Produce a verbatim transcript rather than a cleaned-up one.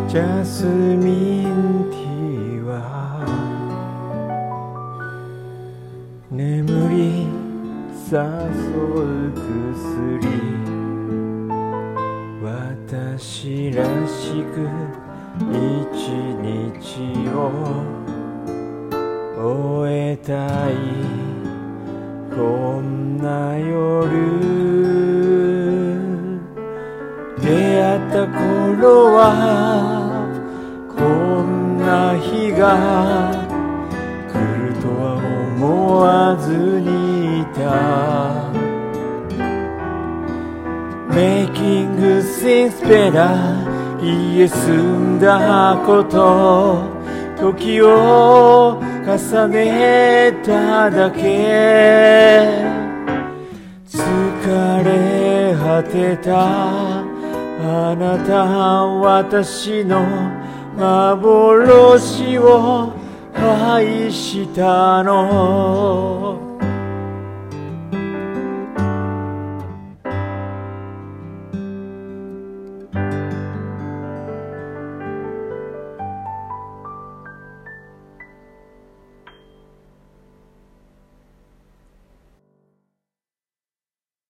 ジャスミンティーは眠り誘う薬、私らしく一日を終えたい。こんな夜出会った頃はこんな日が来るとは思わずにいた。 Making things better 家住んだこと時を重ねただけ。疲れ果てたあなた私の幻を愛したの。